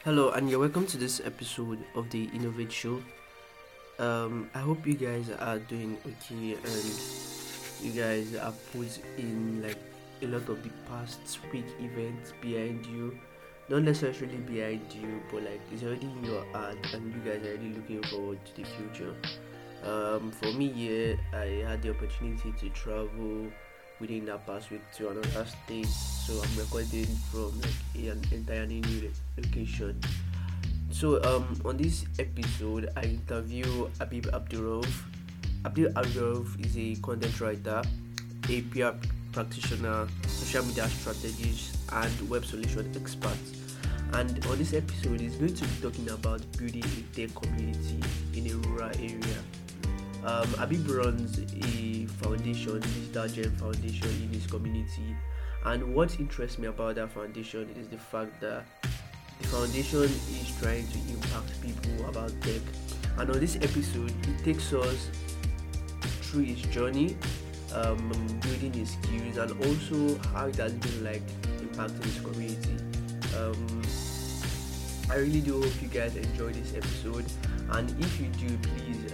Hello, and you're welcome to this episode of the Innovate Show. I hope you guys are doing okay and you guys have put in like a lot of the past week events behind you. Not necessarily behind you, but like it's already in your heart and you guys are really looking forward to the future. For me, yeah, I had the opportunity to travel within that past week to another state, so I'm recording from like an entirely new location. So on this episode, I interview Abib Abdurov. Abdul Abdurov is a content writer, a PR practitioner, social media strategist, and web solution expert. And on this episode, he's going to be talking about building a tech community in a rural area. Abib runs a foundation, Digital Gem Foundation, in his community. And what interests me about that foundation is the fact that the foundation is trying to impact people about tech. And on this episode, it takes us through his journey, building his skills, and also how it has been like impacting his community. Um, I really do hope you guys enjoy this episode, and if you do, please,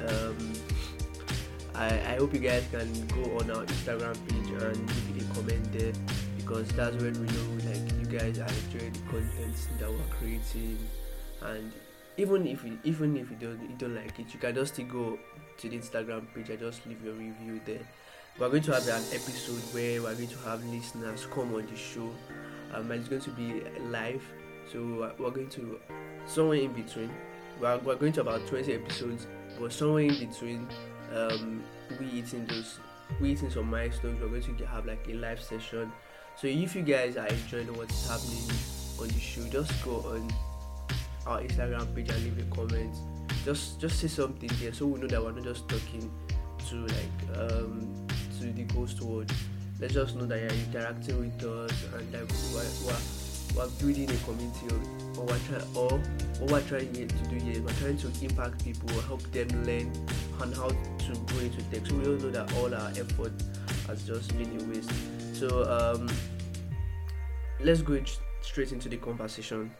I hope you guys can go on our Instagram page and leave a comment there because that's when we know like you guys are enjoying the content that we're creating. And even if you don't like it, you can just still go to the Instagram page and just leave your review there. We're going to have an episode where we're going to have listeners come on the show, and it's going to be live. So we're going to somewhere in between. We're going to about 20 episodes, but somewhere in between, we hitting some milestones. We're going to have like a live session. So if you guys are enjoying what's happening on the show, just go on our Instagram page and leave a comment. Just say something there, so we know that we're not just talking to to the ghost world. Let's just know that you're interacting with us and that we're building a community or what we're trying to do here. We're trying to impact people, help them learn on how to go into tech. So we all know that all our effort has just been a waste. So let's go straight into the conversation.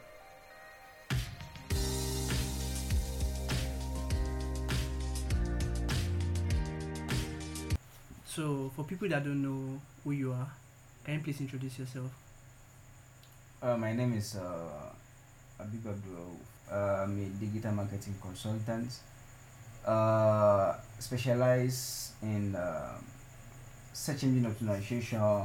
So for people that don't know who you are, can you please introduce yourself? My name is Abib Abdul. I'm a digital marketing consultant. Specialize in search engine optimization,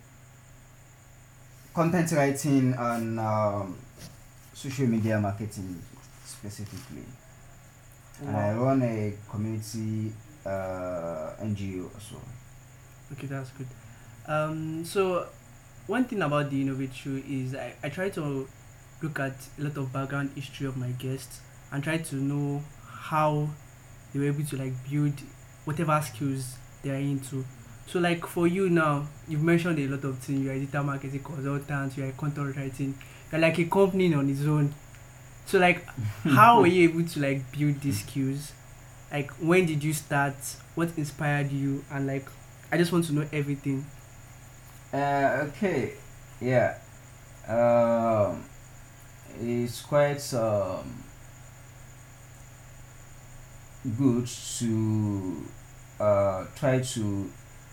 content writing, and social media marketing specifically. And I run a community NGO also. Okay, that's good. So one thing about the Innovate Show is I try to look at a lot of background history of my guests and try to know how they were able to like build whatever skills they are into. So like for you now, you've mentioned a lot of things. You're a digital marketing consultant, you're a content writing, you're like a company on its own. So like how were you able to like build these skills? Like when did you start? What inspired you? And like I just want to know everything. Okay, yeah. Um, it's quite good to try to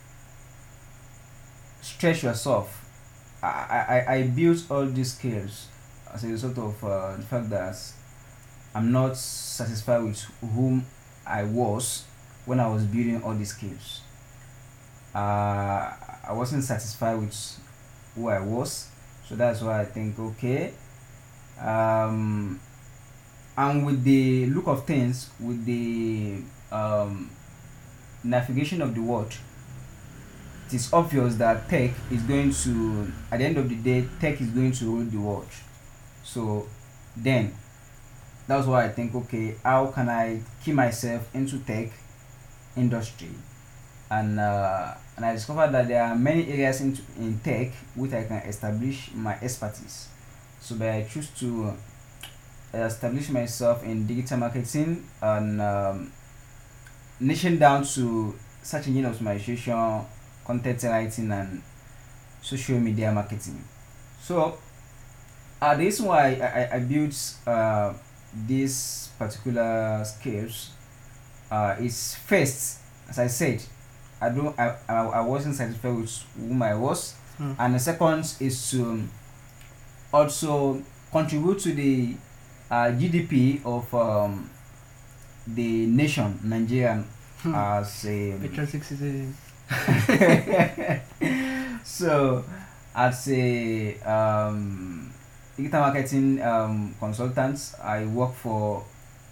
stretch yourself. I built all these skills as a result of the fact that I'm not satisfied with whom I was when I was building all these skills. I wasn't satisfied with who I was, so that's why I think okay. Um, and with the look of things, with the navigation of the world, it is obvious that tech is going to, at the end of the day, tech is going to rule the world. So then, that's why I think okay, how can I keep myself into tech industry? And I discovered that there are many areas in tech which I can establish my expertise. So but I choose to establish myself in digital marketing and niching down to search engine optimization, content writing, and social media marketing. So The reason why I built this particular skills is first, as I said, I wasn't satisfied with whom I was, and the second is to also contribute to the GDP of the nation Nigeria as a Patriotic citizen. so as a digital marketing consultant, I work for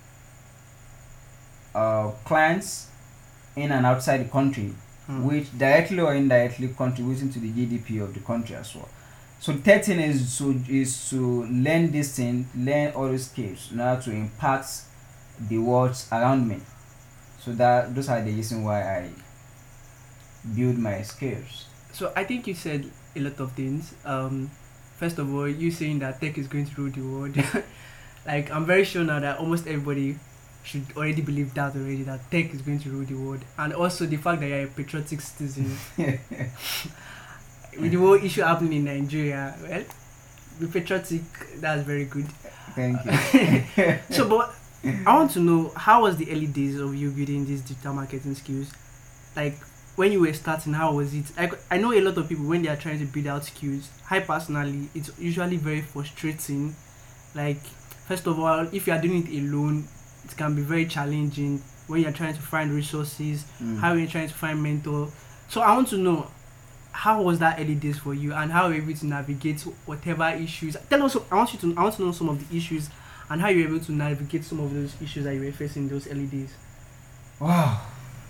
clients in and outside the country, which directly or indirectly contributing to the GDP of the country as well. So third thing is to learn this thing, learn all these skills in order to impact the world around me. So that those are the reasons why I build my skills. So I think you said a lot of things. First of all, you saying that tech is going to rule the world. Like, I'm very sure now that almost everybody should already believe that already, that tech is going to rule the world. And also the fact that you're a patriotic citizen. With the whole issue happening in Nigeria, well, be patriotic, that's very good. Thank you. So, but I want to know, how was the early days of you building these digital marketing skills? Like, when you were starting, how was it? I know a lot of people, when they are trying to build out skills, I personally, it's usually very frustrating. Like, first of all, if you are doing it alone, it can be very challenging when you're trying to find resources, how you're trying to find mentor. So I want to know, how was that early days for you, and how were you able to navigate whatever issues? Tell us. I want to know some of the issues and how you were able to navigate some of those issues that you were facing in those early days. Wow.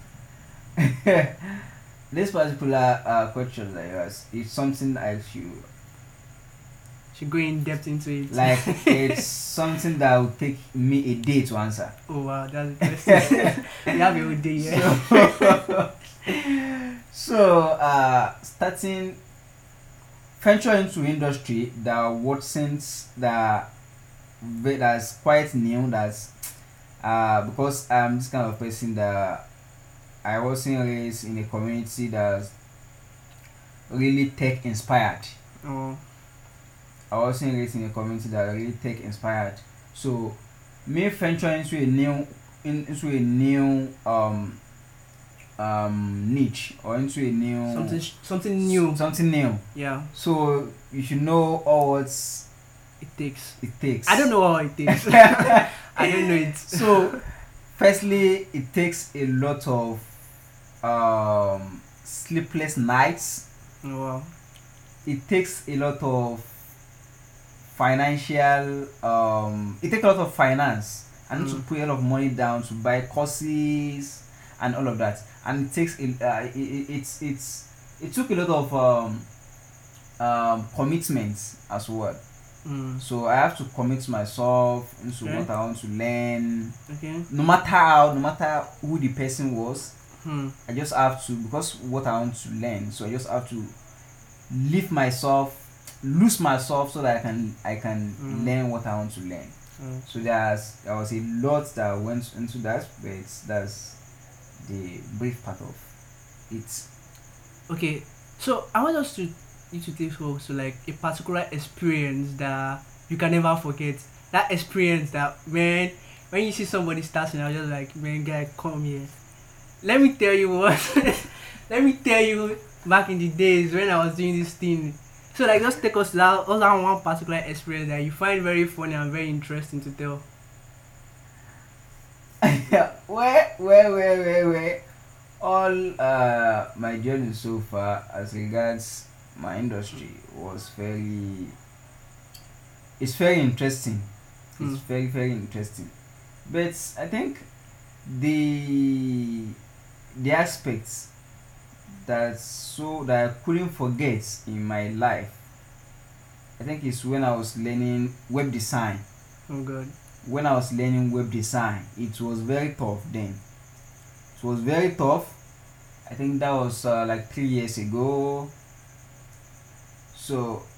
This particular question that you asked is something I should go in depth into it. Like, it's something that will take me a day to answer. Oh wow, that's interesting. You have a whole day, yeah. So, starting venture into industry that wasn't that's quite new. That's because I'm this kind of person that I wasn't raised in a community that's really tech inspired. Oh. I wasn't raised in a community that really tech inspired. So me venturing into a new niche, or into a new something new. Yeah. So you should know all what it takes. I don't know how it takes. I don't know it. So firstly, it takes a lot of sleepless nights. Oh, wow. It takes a lot of financial it takes a lot of finance. I need to put a lot of money down to buy courses and all of that, and it takes it took a lot of commitments as well. So I have to commit myself into what I want to learn. No matter who the person was, I just have to, because what I want to learn. So I just have to lose myself so that I can learn what I want to learn. So there was a lot that went into that, but that's the brief part of it. Okay, so I want you to take us to like a particular experience that you can never forget. That experience that when you see somebody starting, I'm just like, man, guy, come here. Let me tell you what. Let me tell you, back in the days when I was doing this thing. So like, just take us to that one particular experience that you find very funny and very interesting to tell. Where all my journey so far as regards my industry was it's very interesting. It's very, very interesting. But I think the aspects that I couldn't forget in my life, I think it's when I was learning web design. Oh god. When I was learning web design, it was very tough then. It was very tough. I think that was like 3 years ago. So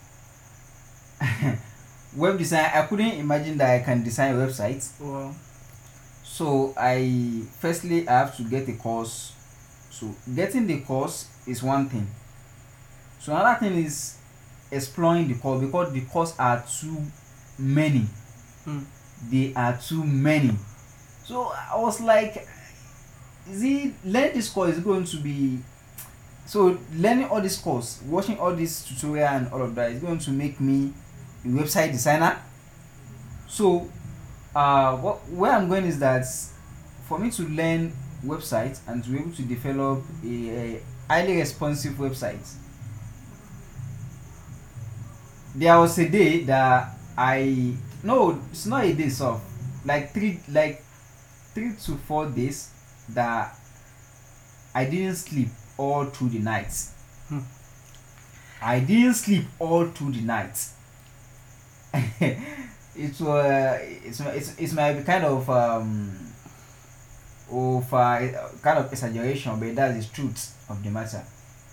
web design, I couldn't imagine that I can design websites. Wow. So I have to get a course. So getting the course is one thing. So another thing is exploring the course because the course are too many. Mm. They are too many. So I was like, learning this course is going to be so learning all this course, watching all this tutorial and all of that is going to make me a website designer. So where I'm going is that for me to learn website and to be able to develop a highly responsive website, there was a day that it's not a day, so like 3 to 4 days that I didn't sleep all through the night. Hmm. I didn't sleep all through the night. It's my kind of kind of exaggeration, but that's the truth of the matter.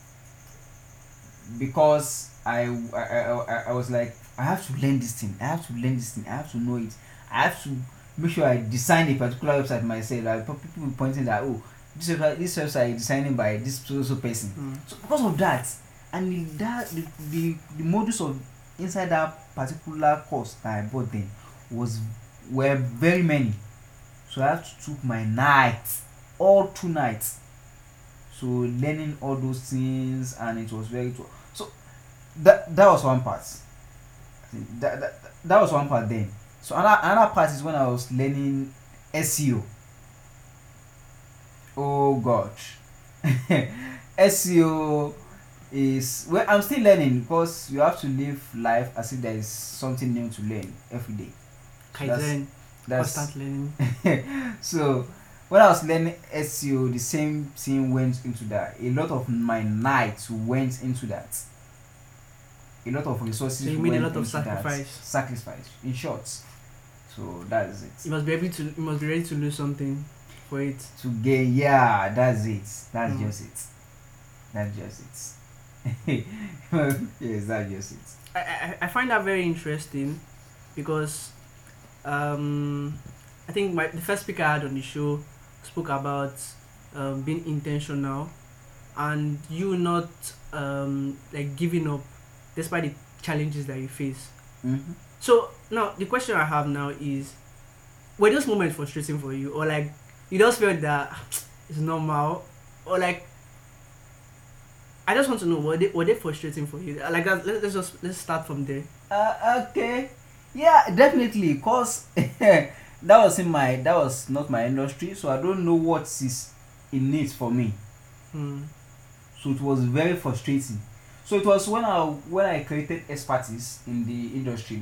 Because I was like, I have to learn this thing. I have to learn this thing. I have to know it. I have to make sure I design a particular website myself. Like people pointing that, oh, this website is designing by this so person. So because of that, and the modules of inside that particular course that I bought then were very many. So I have to took my nights, all 2 nights. So learning all those things, and it was very so that was one part. That was one part then. So another part is when I was learning SEO. Oh God. SEO is well, I'm still learning because you have to live life as if there is something new to learn every day. Kaizen. That's Constant learning. so when I was learning SEO, the same thing went into that. A lot of my nights went into that. A lot of resources. So you made a lot of sacrifice. Sacrifice, in short. So that is it. You must be ready to lose something for it. To gain, yeah, that's it. That's just it. That's just it. Yes, that's just it. I find that very interesting because I think the first speaker I had on the show spoke about being intentional and you not like giving up despite the challenges that you face. Mm-hmm. So now the question I have now is, were those moments frustrating for you, or like you just felt that it's normal, or like I just want to know, were they frustrating for you? Like let's start from there. Okay. Yeah, definitely. Cause that was not my industry, so I don't know what is in it for me. So it was very frustrating. So it was when I created expertise in the industry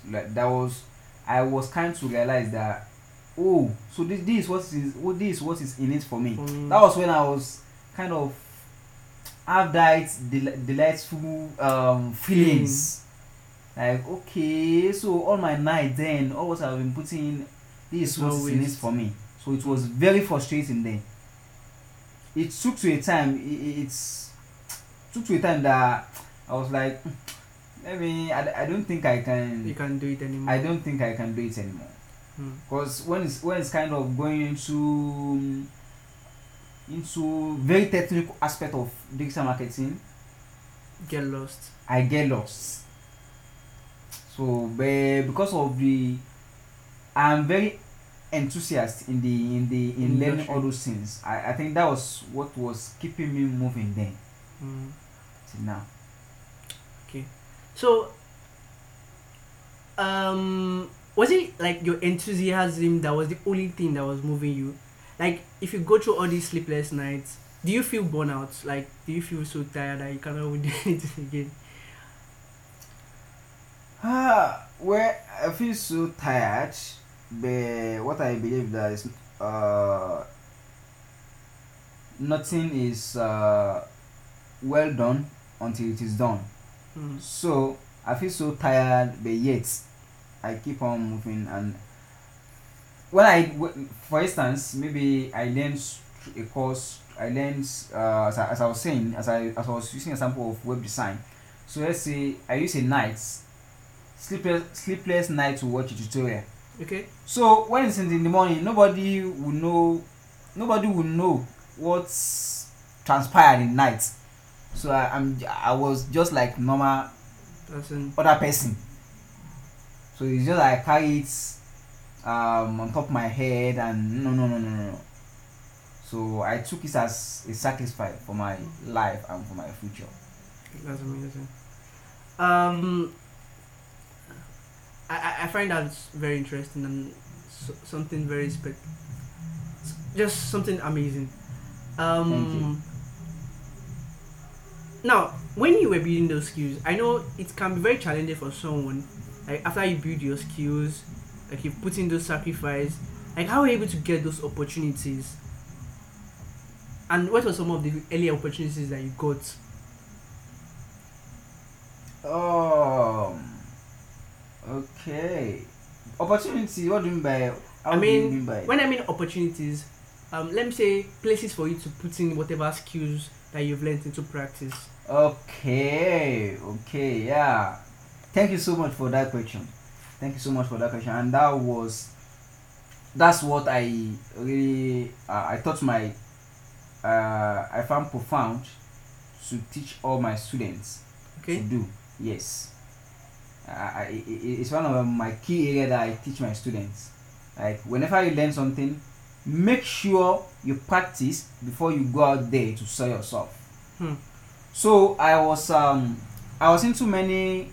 I was kind to realize that, oh, so this is what is in it for me. That was when I was kind of have that delightful feelings. Like, okay, so all my night then, all what I've been putting in, this is what is in it for me. So it was very frustrating then. It took to a time. Took to a time that I was like, maybe I don't think I can. You can't do it anymore. I don't think I can do it anymore. Because when it's kind of going into very technical aspect of digital marketing, get lost. I get lost. So because of I'm very enthusiastic in learning all those things. I think that was what was keeping me moving then. Till now. Okay. So was it like your enthusiasm that was the only thing that was moving you? Like if you go through all these sleepless nights, do you feel burnout? Like do you feel so tired that you cannot do it again? Well, I feel so tired, but what I believe that is nothing is well done until it is done. So I feel so tired, but yet I keep on moving. And for instance, maybe I learned a course. I learned as I was saying, as I was using a sample of web design. So let's say I use a night. Sleepless night to watch a tutorial. Okay. So when it's in the morning, nobody will know what's transpired in night. So I was just like normal other person. So it's just like I carry it on top of my head, and no. So I took it as a sacrifice for my life and for my future. That's amazing. Um, I find that very interesting and something very just something amazing. Thank you. Now, when you were building those skills, I know it can be very challenging for someone. Like after you build your skills, like you put in those sacrifice, like how were you able to get those opportunities? And what were some of the early opportunities that you got? Um. Okay. Opportunity. What do you mean by? How I do you mean, mean by? when I mean opportunities, let me say places for you to put in whatever skills that you've learned into practice. Okay. Okay. Yeah. Thank you so much for that question. Thank you so much for that question. And that's what I really I thought my I found profound to teach all my students to Okay. do. Yes. It's one of my key area that I teach my students. Like whenever you learn something, make sure you practice before you go out there to sell yourself. Hmm. So I was into many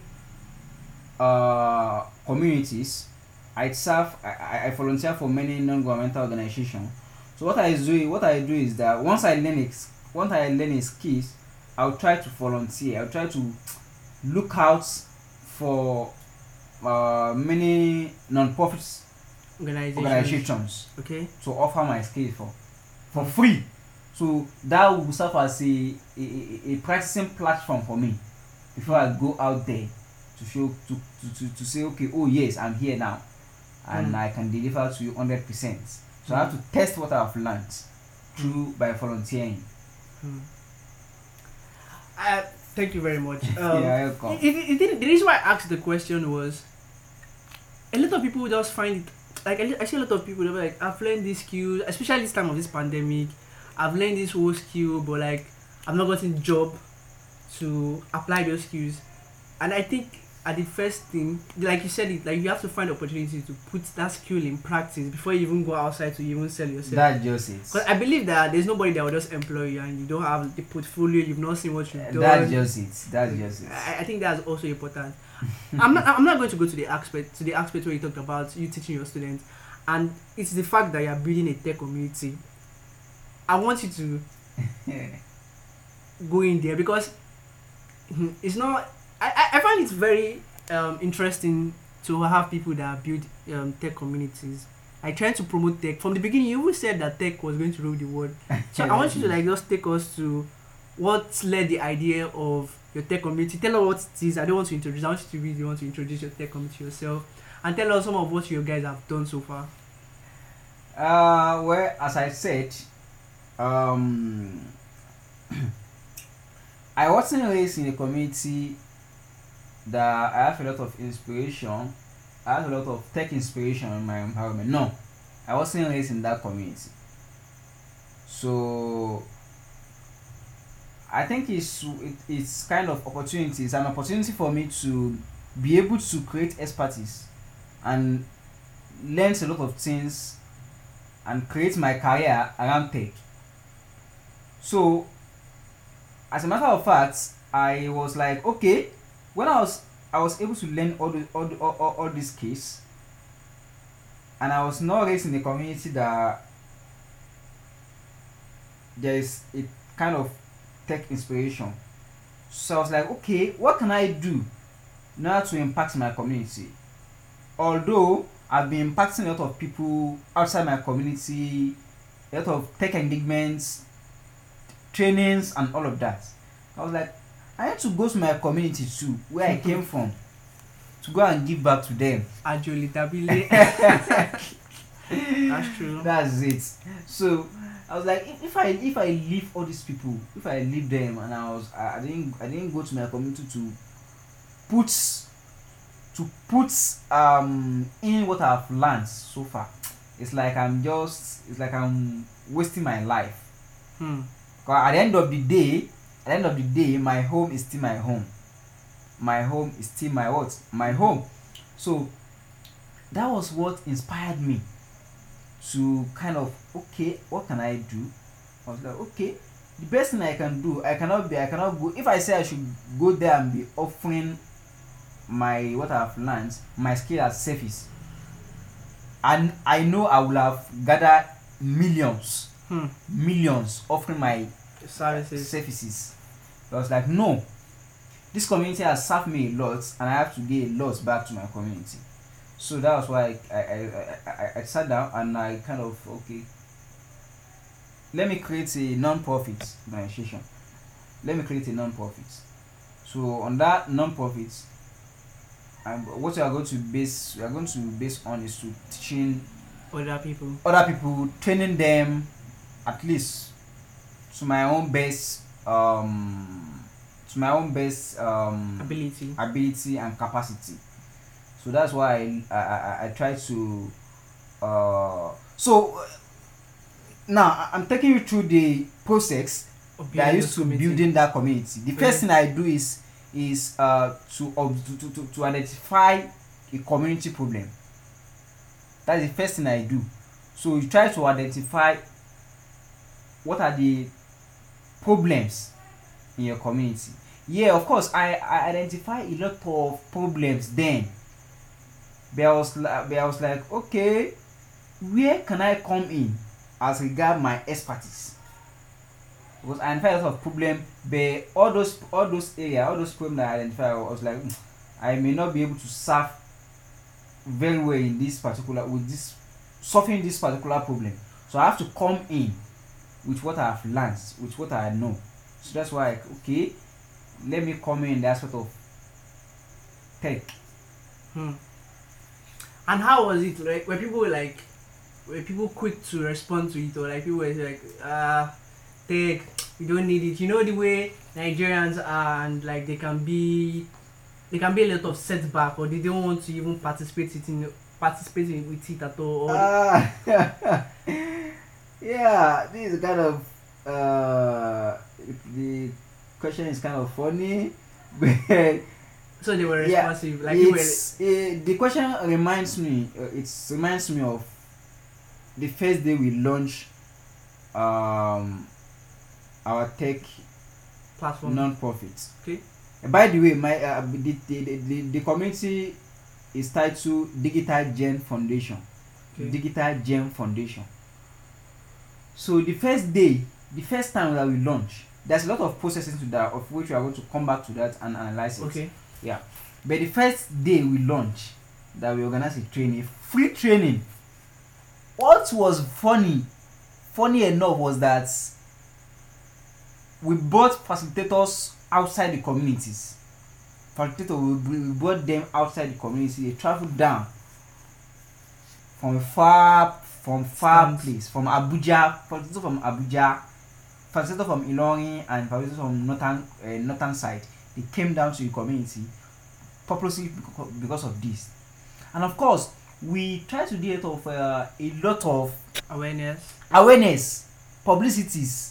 communities. I volunteer for many non-governmental organizations. So what I do is that once I learn a skills, I'll try to volunteer. I'll try to look out for many non-profit organizations Okay. to offer my skills for free. So that will serve as a practicing platform for me before I go out there to show to say, okay, oh yes, I'm here now, and I can deliver to you 100%. So I have to test what I've learned through by volunteering. Thank you very much. Yeah, welcome. The reason why I asked the question was a lot of people just find it like I see a lot of people that were like, I've learned this skill, especially this time of this pandemic. I've learned this whole skill, but like I've not gotten job to apply those skills. And I think at the first thing, like you said, it like you have to find opportunity to put that skill in practice before you even go outside to even sell yourself. That's just it. Because I believe that there's nobody that will just employ you and you don't have the portfolio, you've not seen what you've done. That's just it. That's just it. I think that's also important. I'm not going to go to the aspect where you talked about you teaching your students, and it's the fact that you're building a tech community. I want you to go in there because it's not. I find it's very interesting to have people that build tech communities. I try to promote tech from the beginning. You always said that tech was going to rule the world, so I want you to like just take us to what led the idea of your tech community. Tell us what it is. I don't want to introduce. I want you to really want to introduce your tech community yourself and tell us some of what you guys have done so far. Well, as I said, I wasn't raised in a community that I have a lot of inspiration. I have a lot of tech inspiration in my environment. No, I wasn't raised in that community. So I think it's kind of opportunity. It's an opportunity for me to be able to create expertise and learn a lot of things and create my career around tech. So, as a matter of fact, I was like, okay, when I was able to learn all these skills, and I was not raised in a community that there is a kind of tech inspiration. So I was like, okay, what can I do in order to impact my community? Although I've been impacting a lot of people outside my community, a lot of tech engagements, trainings, and all of that. I was like, I need to go to my community too, where I came from, to go and give back to them. Ajoli Tabile. That's true. That's it. So I was like, if I leave all these people, if I leave them, and I didn't go to my community to put in what I've learned so far. It's like I'm wasting my life. 'Cause at the end of the day, my home is still my home. my home is still my what? My home. So that was what inspired me to kind of, okay, what can I do? I was like, okay, the best thing I can do, I cannot go. If I say I should go there and be offering my what I've learned, my skill as surface, and I know I will have gathered millions, millions offering my services. I was like, no, this community has served me a lot, and I have to give a lot back to my community. So that was why I sat down and I kind of, okay, let me create a non-profit organization. Let me create a non-profit. So on that non-profit, what we are going to base on is to teaching other people, training them at least to my own best ability and capacity. So that's why I try to so now I'm taking you through the process that I used to building that community. The first thing I do is to identify a community problem. That's the first thing I do. So you try to identify what are the problems in your community. Yeah, of course, I identify a lot of problems then. But I was like, okay, where can I come in as regard my expertise? Because I identified a lot of problems, but all those areas, all those problems that I identified, I was like, I may not be able to serve very well in solving this particular problem. So I have to come in with what I have learned, with what I know. So that's why, okay, let me come in that sort of tech. And how was it like? Were people quick to respond to it, or like people were like, tech, we don't need it? You know the way Nigerians are, and like they can be a lot of setback, or they don't want to even participate with it at all. Yeah, this is kind of the question is kind of funny, but so they were responsive. The question reminds me. It reminds me of the first day we launched our tech platform non-profit. Okay. By the way, my the community is titled Digital Gem Foundation. Okay. Digital Gem Foundation. So the first time that we launched, there's a lot of processes into that, of which we are going to come back to that and analyze it. Okay. Yeah. But the first day we launched, that we organized a free training. What was funny enough was that we brought facilitators outside the communities. We brought them outside the community. They traveled down from far place, from Abuja, facilitator from Abuja, facilitator from Ilorin, and facilitator from northern side. They came down to the community purposely because of this. And of course, we tried to do a lot of awareness, publicities.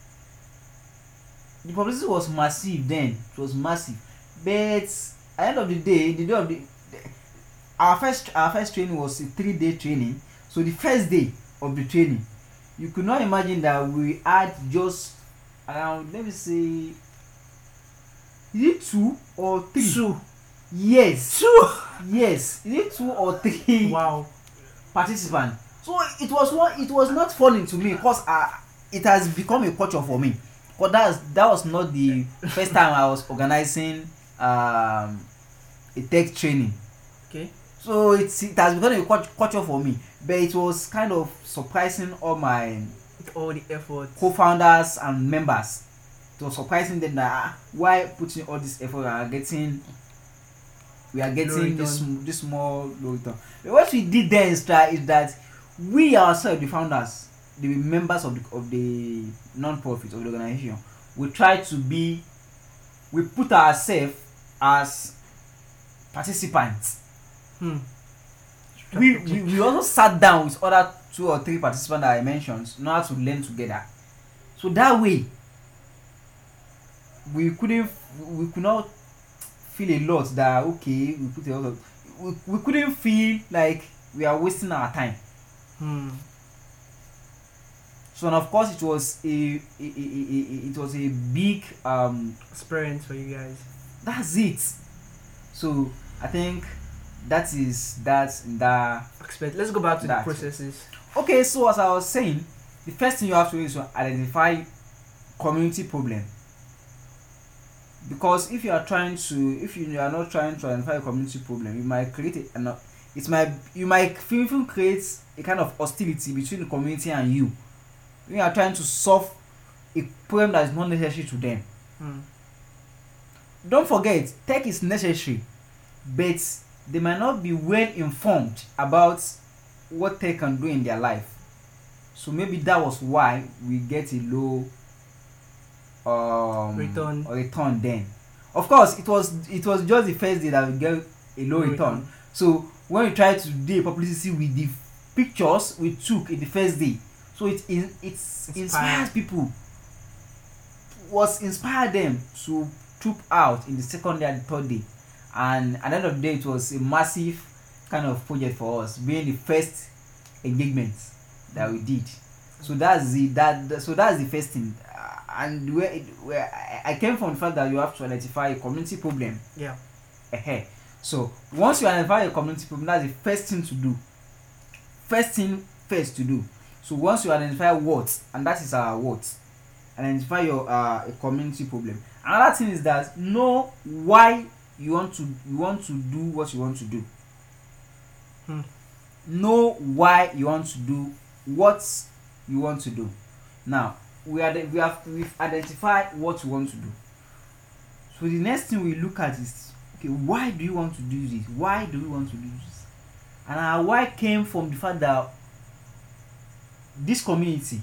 The publicity was massive then. It was massive. But at the end of the day, our first training was a 3-day training. So the first day of the training, you could not imagine that we had just around, let me say, is it 2 or 3? 2. Yes. 2. Yes. Is it 2 or 3? Wow. Participants. So it was not funny to me because it has become a culture for me. But that was not the first time I was organizing a tech training. Okay. So it has become a culture for me. But it was kind of surprising all the efforts, co-founders and members. It was surprising them that why putting all this effort we are getting this small low return. But what we did then is that we ourselves, the founders, the members of the non-profit of the organization, we put ourselves as participants. We also sat down with other 2 or 3 participants that I mentioned in order to learn together. So that way we could not feel a lot that okay, we put a lot of, we couldn't feel like we are wasting our time. So and of course it was it was a big experience for you guys. that's it. So I think that is that. Let's go back to the That's it. processes. Okay, so as I was saying, the first thing you have to do is to identify community problem. Because if you are not trying to identify a community problem, you might you might even create a kind of hostility between the community and you. When you are trying to solve a problem that is not necessary to them. Don't forget, tech is necessary, but they might not be well informed about what tech can do in their life. So maybe that was why we get a low return then. Of course, it was just the first day that we get a low return. So when we try to do a publicity with the pictures we took in the first day, so it inspires people, was inspired them to troop out in the second day and the third day, and at the end of the day it was a massive kind of project for us, being the first engagement that we did. So that's the first thing. And where I came from the fact that you have to identify a community problem. Yeah. So once you identify a community problem, that's the first thing to do. First to do. So once you identify what, and that is our what, identify your a community problem. Another thing is that know why you want to do what you want to do. Know why you want to do what you want to do. Now we've identified what we want to do. So the next thing we look at is, okay, why do you want to do this? Why do we want to do this? And our why came from the fact that this community,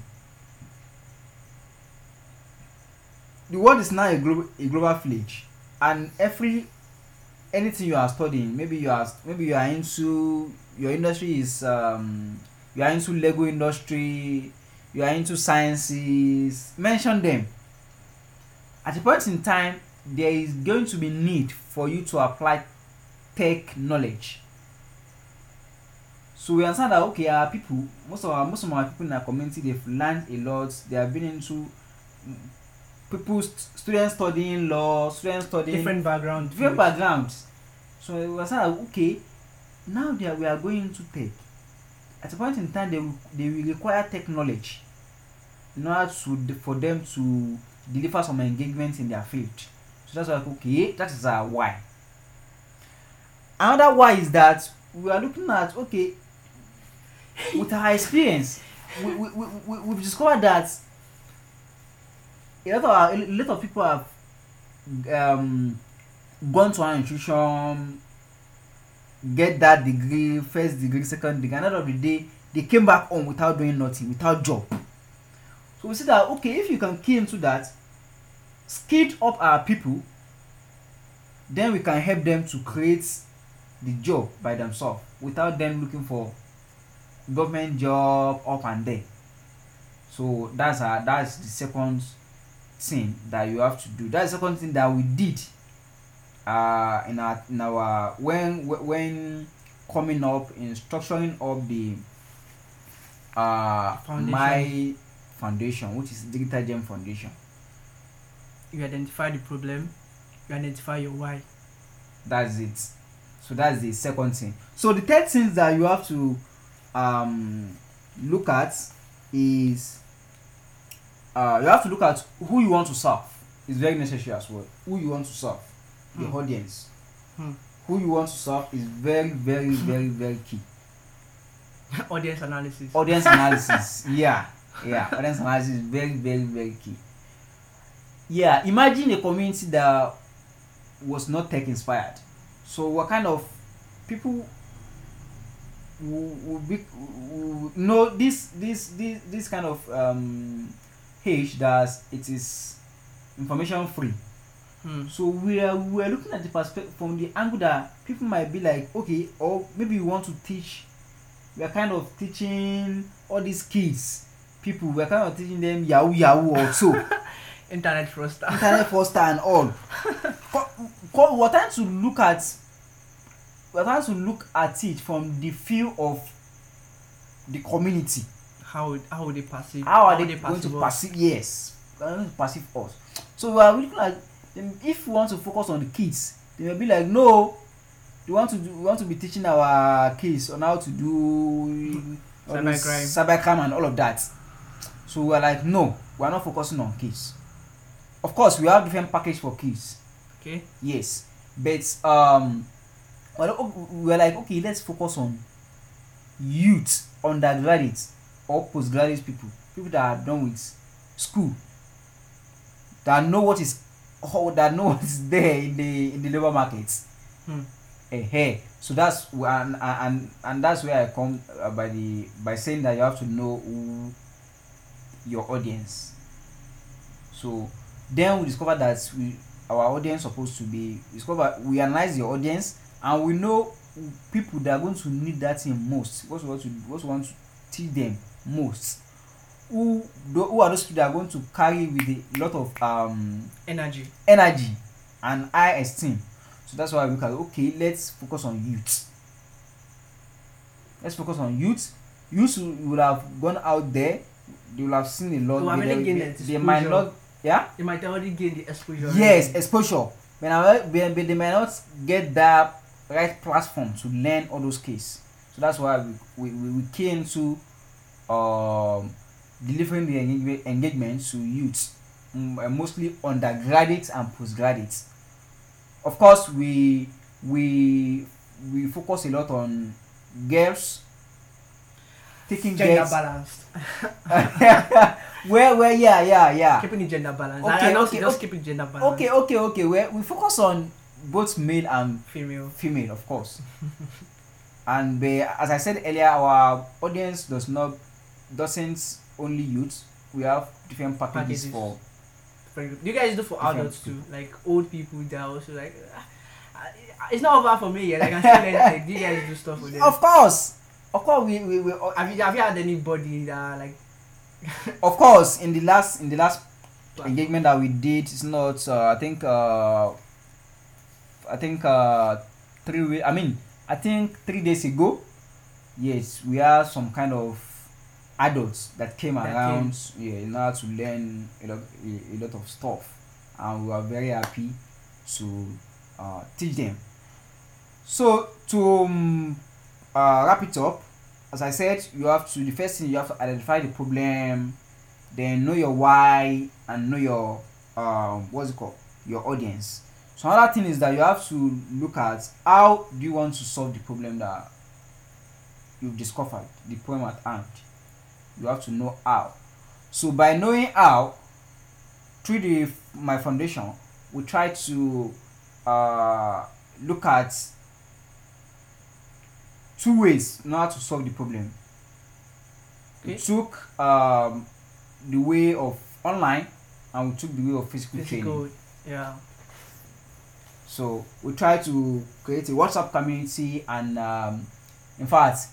the world is now a global village, and anything you are studying, maybe you are into, your industry is you are into Lego industry, you are into sciences, mention them. At a point in time, there is going to be need for you to apply tech knowledge. So we understand that okay, our people, most of our people in our community, they've learned a lot. They have been into students studying law, students studying different backgrounds. So we understand that okay, now we are going into tech. At a point in time, they will require tech knowledge in order for them to deliver some engagement in their field. So that's why okay, that is our why. Another why is that we are looking at okay, with our experience, we've discovered that a lot of people have gone to an institution, get that degree, first degree, second degree, and at the end of the day, they came back home without doing nothing, without job. So we see that okay, if you can key into that, skilled up our people, then we can help them to create the job by themselves without them looking for government job up and there. So that's the second thing that you have to do. That's the second thing that we did in our when coming up in structuring up the my foundation, which is Digital Gem Foundation. You identify the problem, you identify your why. That's it. So that's the second thing. So the third thing that you have to look at is you have to look at who you want to serve. It's very necessary as well. Who you want to serve, the audience. Who you want to serve is very, very, very, very key. Audience analysis. Yeah. Audience analysis is very, very, very key. Yeah, imagine a community that was not tech inspired. So what kind of people who know this kind of age that it is information free. So we are looking at the perspective from the angle that people might be like, okay, or maybe you want to teach. We are kind of teaching all these kids, people. We are kind of teaching them Yahoo or so. Internet fraudster and all. we're trying to look at it from the view of the community. How would they perceive? How are they going to perceive? Yes, they're going to perceive us. So we are looking like, if we want to focus on the kids, they may be like, no, we want to be teaching our kids on how to do cybercrime and all of that. So we are like, no, we are not focusing on kids. Of course, we have different package for kids. Okay. Yes, but we're like, okay, let's focus on youth, undergraduates or postgraduate people that are done with school, that know what is there in the labor market. So that's and that's where I come by saying that you have to know who your audience. So then we discover that our audience supposed to be we analyze the audience and we know people that are going to need that thing most. What we want to teach them most. Who are those people that are going to carry with a lot of energy and high esteem. So that's why we can let's focus on youth. Youth will have gone out there, they will have seen a lot. They might not. Yeah? They might already gain the exposure. Yes, exposure. But they may not get that right platform to learn all those cases. So that's why we came to delivering the engagement to youth, mostly undergraduates and postgraduates. Of course, we focus a lot on girls. Taking gender balanced. where yeah. Keeping it gender balanced. Just keeping gender balanced. Okay. We focus on both male and female, of course. And as I said earlier, our audience doesn't only youth. We have different packages for. You guys do for adults too, like old people. They're also like, it's not over for me yet. I can still learn. Do you guys do stuff with them? Of course, we have you had anybody that like? Of course, in the last engagement that we did, it's not. I think 3 weeks. I think 3 days ago. Yes, we have some kind of adults that came around. In order to learn a lot of stuff, and we are very happy to teach them. So to wrap it up, as I said, the first thing you have to identify the problem, then know your why and know your your audience. So another thing is that you have to look at how do you want to solve the problem that you've discovered, the problem at hand. You have to know how. So by knowing how, through my foundation, we try to look at 2 ways in order to solve the problem. Okay. We took the way of online and we took the way of physical training. Yeah. So we try to create a WhatsApp community, and in fact,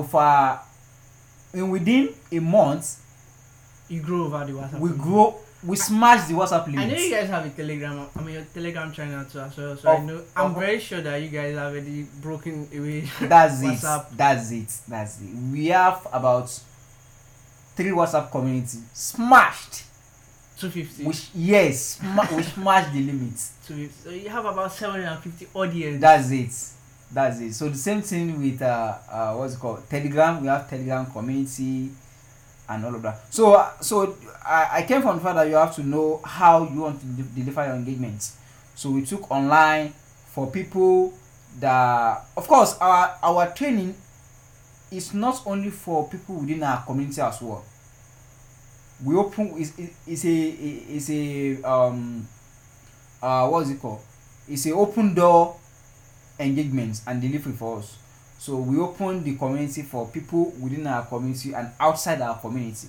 within a month, you grow over the WhatsApp. We smashed the WhatsApp limit. I know you guys have a Telegram. your Telegram channel too as well. So I'm very sure that you guys have already broken away. That's WhatsApp. That's it. We have about 3 WhatsApp communities smashed. 250. We smashed the limit. 250. So you have about 750 audience. That's it. So the same thing with what's it called? Telegram. We have Telegram community and all of that. So I came from the fact that you have to know how you want to deliver your engagements. So we took online for people that, of course, our training is not only for people within our community as well. We open is a what's it called? It's a open door engagements and delivery for us. So we open the community for people within our community and outside our community.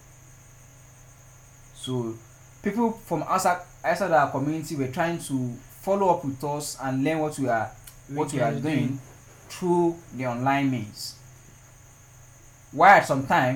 So people from outside our community were trying to follow up with us and learn what we are doing through the online means. While at some time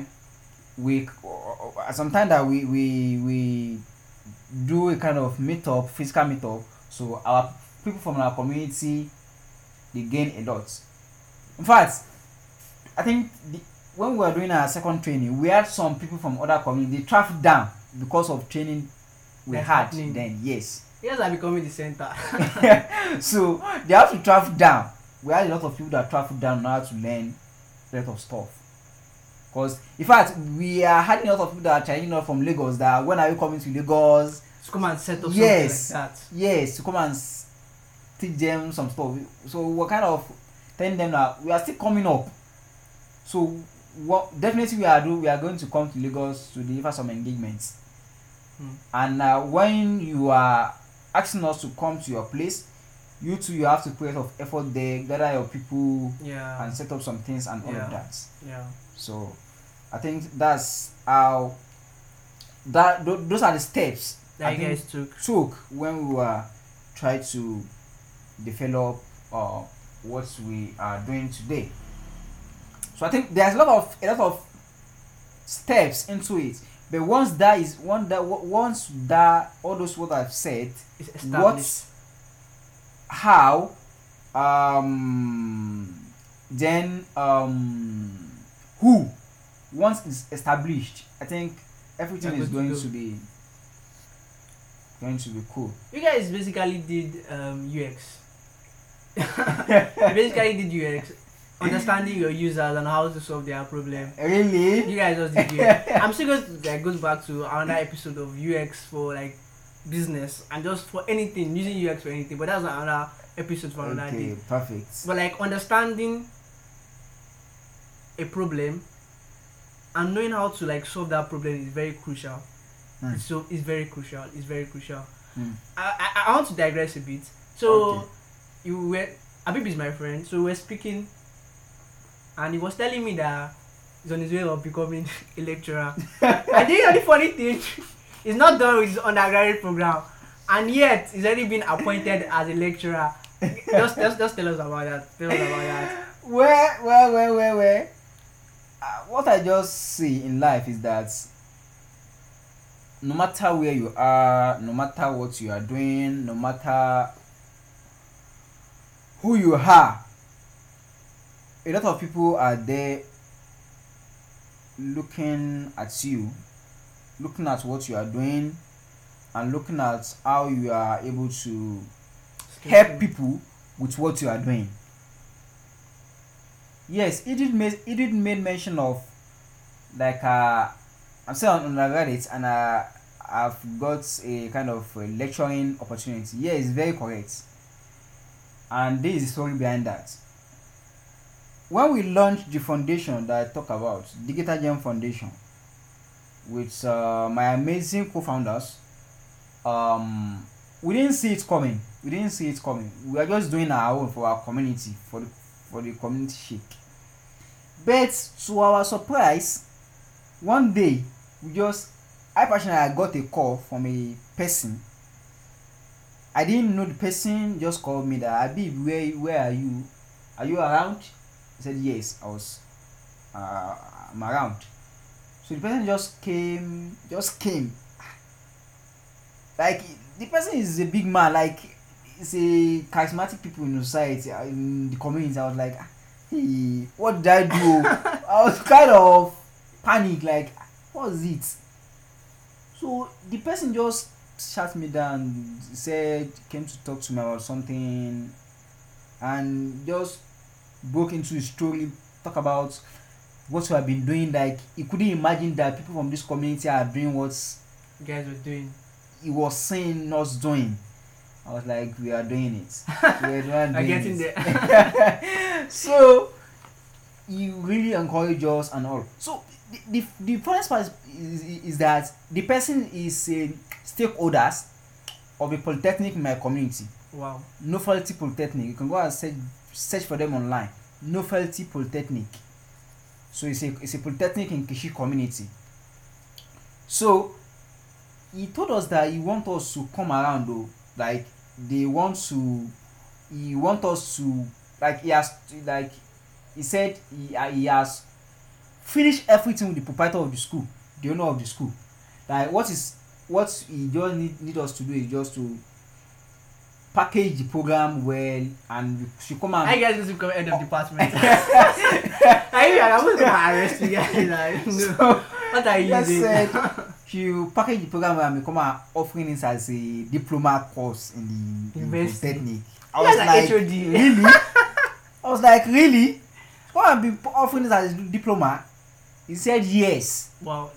that we do a kind of physical meetup, so our people from our community, they gain a lot. In fact, I think when we were doing our second training, we had some people from other communities, they traveled down because of training we That's had happening. then. Yes. Yes, are becoming the center. So they have to travel down. We had a lot of people that traveled down now to learn a lot of stuff. Because in fact, we are having a lot of people that are Chinese not from Lagos. That when are you coming to Lagos? To come and set up Yes. something like that. Yes, to come and teach them some stuff. So we're kind of telling them that we are still coming up. So what definitely we are going to come to Lagos to deliver some engagements. And when you are asking us to come to your place, you too, you have to put a lot of effort there, gather your people, Yeah. and set up some things and all Yeah. of that. Yeah. So I think that's how those are the steps That I you think guys took. took when we were trying to develop what we are doing today. So I think there's a lot of steps into it. But once that all those what I've said, It's established. how, then who, once it's established, I think everything You're is good going to to be cool. You guys basically did UX. You basically did UX, understanding your users and how to solve their problem. Really? You guys just did UX. I'm still going to goes back to another episode of UX for like business and just for anything, using UX for anything. But that's another episode for another Okay, day. perfect. But like understanding a problem and knowing how to like solve that problem is very crucial. So it's very crucial. It's very crucial. I want to digress a bit. So Okay. you were Abib is my friend. So we were speaking, and he was telling me that he's on his way of becoming a lecturer. And the funny thing, he's not done with his undergraduate program, and yet he's already been appointed as a lecturer. Just tell us about that. Tell us about that. Where? What I just see in life is that no matter where you are, no matter what you are doing, no matter who you are, a lot of people are there looking at you, looking at what you are doing, and looking at how you are able to help people with what you are doing. Yes, it did make mention of like I'm still on undergraduate and I've got a kind of a lecturing opportunity. Yeah, it's very correct. And this is the story behind that. When we launched the foundation that I talk about, Digital Gem Foundation, with my amazing co-founders, we didn't see it coming. We are just doing our own for our community, for the community shake. But to our surprise, one day I got a call from a person. I didn't know the person, just called me that Abib, where are you? Are you around? I said yes, I'm around. So the person just came. Like the person is a big man, like it's a charismatic people in society, in the community. I was like, hey, what did I do? I was kind of panic, like what was it? So the person just shut me down, said came to talk to me about something, and just broke into his story, talk about what we have been doing. Like he couldn't imagine that people from this community are doing what You guys were doing. he was saying us doing. I was like, we are doing it. We are doing I'm getting it. there. So you really encourage us and all. So the first part is that the person is a stakeholders of a polytechnic in my community. Wow. Nofelty Polytechnic. You can go and search for them online. Nofelty Polytechnic. So it's a polytechnic in Kishi community. So he told us that he want us to come around though. Like he want us to like he said he has finished everything with the proprietor of the school, the owner of the school. Like what he just need us to do is just to package the program well, and we should come I and guys need to come end of department. I'm going to arrest you guys. Like, no. so What are you just using? said you package the program well and we come and offering it as a diploma course in the University. polytechnic. I You was guys are like, HOD. really? I was like, really? Come and be offering it as a diploma? He said yes. Wow.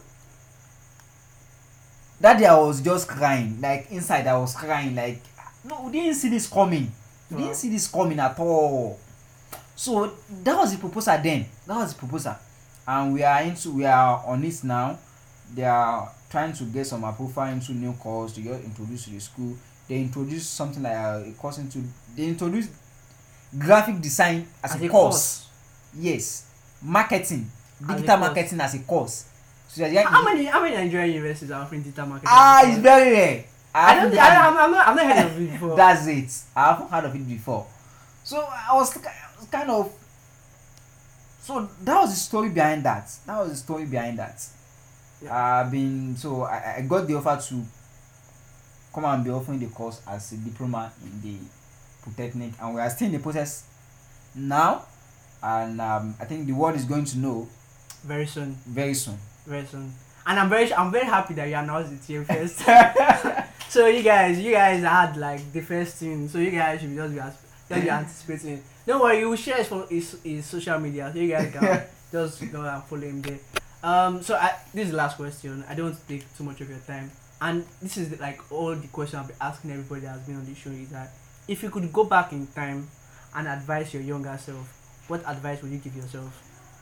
That day I was just crying, like inside I was crying, like no, we didn't see this coming. We Wow. didn't see this coming at all. So that was the proposal then. That was the proposal, and we are on it now. They are trying to get some approval into new course to get introduced to the school. They introduced something like a course into. They introduced graphic design as a course. Yes, marketing, As a digital course. marketing as a course. So that How many Nigerian universities are offering digital marketing? it's very rare. I've not heard of it before. That's it. I haven't heard of it before. So I was kind of. So that was the story behind that. I got the offer to come and be offering the course as a diploma in the polytechnic, and we are still in the process now. And I think the world is going to know Very soon. very soon. Very soon. And I'm very happy that you announced it here first. So you guys had like the first thing. So you guys should just be anticipating. Don't worry, you will share his social media, so you guys can just go and follow him there. This is the last question. I don't want to take too much of your time. And this is like all the questions I'll be asking everybody that has been on the show is that if you could go back in time and advise your younger self, what advice would you give yourself?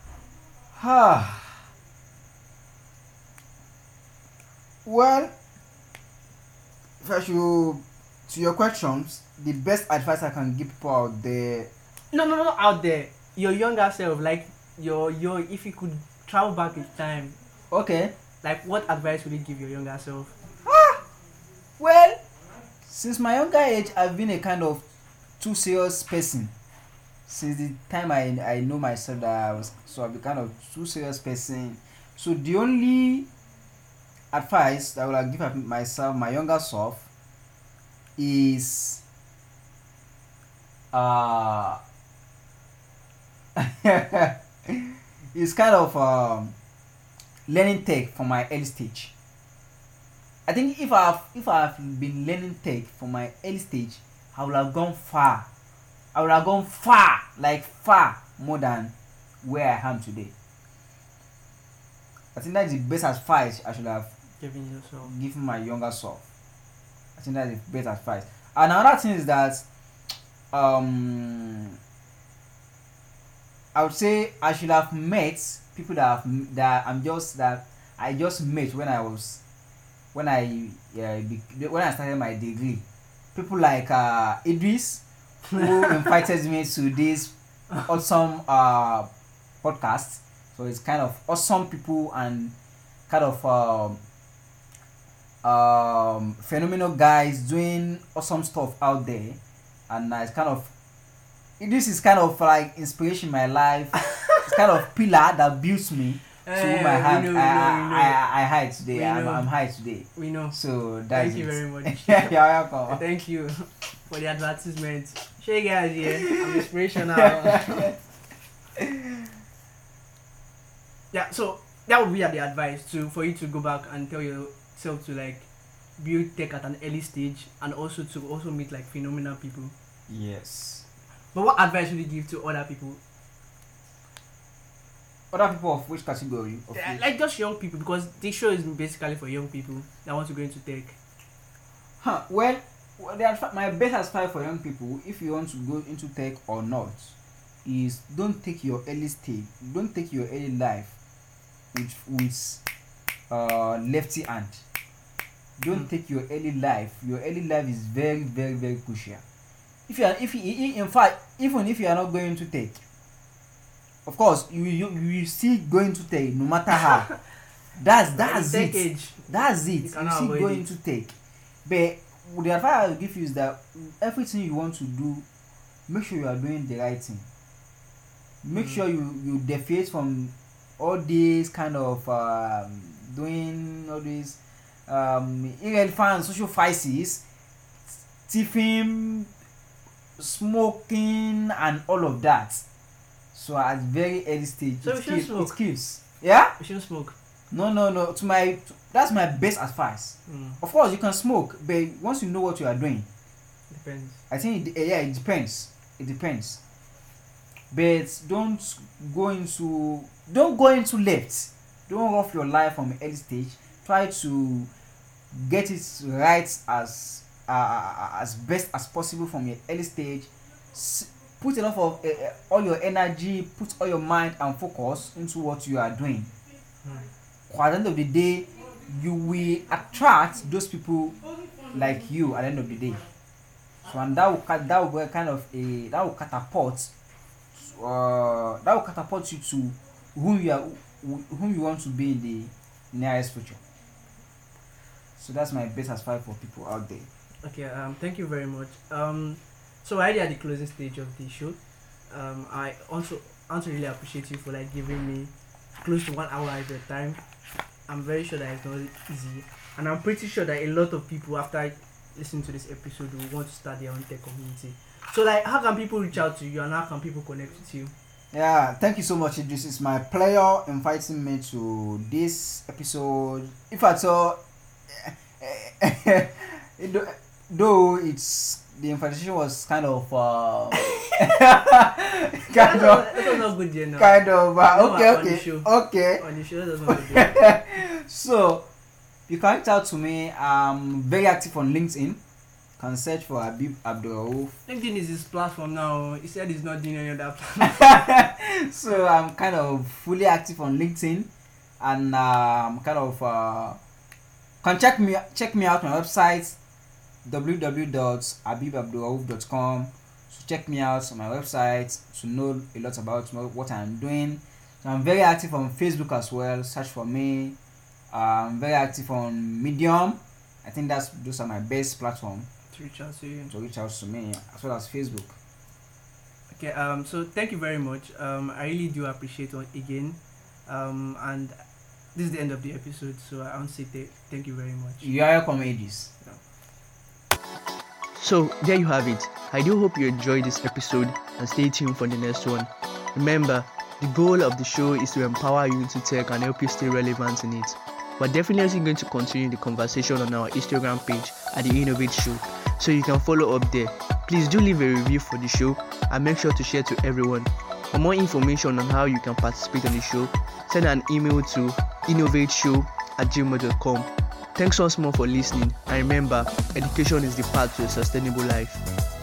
Well, if I should to your questions, the best advice I can give people out there. No, out there. Your younger self, like your if you could travel back in time, Okay. like what advice would you give your younger self? Well, since my younger age, I've been a kind of too serious person. Since the time I know myself I've been kind of too serious person. So the only advice that I would give myself, my younger self, is is kind of learning tech from my early stage. I think if I've been learning tech from my early stage, I would have gone far. I would have gone far, like far more than where I am today. I think that's the best advice I should have Giving yourself. given my younger self. I think that's the best advice. And another thing is that I would say I should have met people that I just met when I started my degree. People like Idris, who invited me to this awesome podcast. So it's kind of awesome people and kind of phenomenal guys doing awesome stuff out there, and it's kind of this is kind of like inspiration in my life. It's kind of pillar that builds me to whom I high today. I'm high today. We know. So that's Thank you it. very much. You're welcome. Thank you for the advertisement. Show you guys here. I'm inspirational. Yeah, so that would be the advice for you to go back and tell yourself to like build tech at an early stage and also to meet like phenomenal people. Yes. But what advice would you give to other people? Other people of which category? Like just young people, because this show is basically for young people that want to go into tech. Well, my best advice for young people, if you want to go into tech or not, is don't take your early life with lefty hand. Don't take your early life. Your early life is very, very, very crucial. Even if you are not going to take, of course you still going to take no matter how. That's it. Age, that's it. you You still going to take. But the advice I will give you is that everything you want to do, make sure you are doing the right thing. Make sure you deviate from all these kind of doing all these irrelevant social vices. thieving, smoking, and all of that. So at very early stage, So we shouldn't smoke. it kills. Yeah? We shouldn't smoke. No. That's my best advice. Of course, you can smoke, but once you know what you are doing, Depends. I think it depends. It depends. But don't go into left. Don't rough your life from an early stage. Try to get it right as best as possible from your early stage. Put a lot of all your energy, put all your mind and focus into what you are doing. At the end of the day, you will attract those people like you at the end of the day. So and that will catapult you to whom you want to be in the nearest future. So that's my best advice for people out there. Okay. Thank you very much. So already at the closing stage of the show, I also really appreciate you for like giving me close to 1 hour of your time. I'm very sure that it's not easy, and I'm pretty sure that a lot of people after listening to this episode will want to start their own tech community. So like, how can people reach out to you and how can people connect with you? Yeah, thank you so much. This is my pleasure inviting me to this episode. If at all, though it's the invitation was kind of That was not good, you know. kind of On the okay. show, that's not good. So you can reach out to me. I'm very active on LinkedIn. You can search for Habib Abdulrauf. LinkedIn is his platform now. He said he's not doing any other platform. So I'm kind of fully active on LinkedIn, and kind of can check me out on my website www.habibabdulrauf.com. So check me out on my website to know a lot about what I'm doing. So I'm very active on Facebook as well. Search for me. I'm very active on Medium. I think those are my best platform To reach out to you. to reach out to me, as well as Facebook. Okay. So thank you very much. I really do appreciate it again. And this is the end of the episode. So I want to say thank you very much. You are welcome, Aegis. So there you have it. I do hope you enjoyed this episode and stay tuned for the next one. Remember, the goal of the show is to empower you into tech and help you stay relevant in it. We're definitely going to continue the conversation on our Instagram page at the Innovate Show, so you can follow up there. Please do leave a review for the show and make sure to share to everyone. For more information on how you can participate on the show, send an email to innovateshow@gmail.com. Thanks once more for listening, and remember, education is the path to a sustainable life.